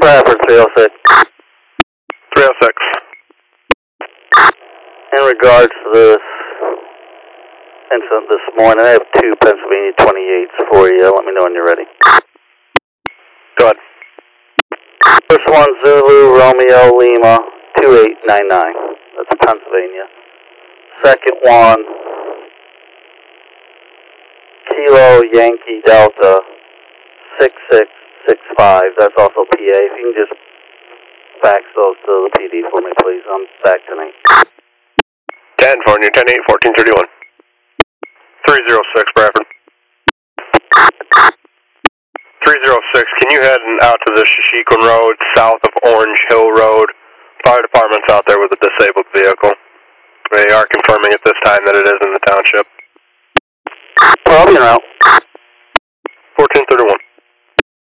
Bradford 306. 306. In regards to this incident this morning, I have 2 Pennsylvania 28s for you. Let me know when you're ready. Go ahead. First one, Zulu Romeo Lima 2899. That's Pennsylvania. Second one, Kilo Yankee Delta 6665. That's also PA. If you can just fax those to the PD for me, please. I'm back tonight. 10 for you, 10-8, 1431. 306, Bradford. 306, can you head out to the Shishikun Road, south of Orange Hill Road? Fire department's out there with a disabled vehicle. They are confirming at this time that it is in the township. Well, I'll be around.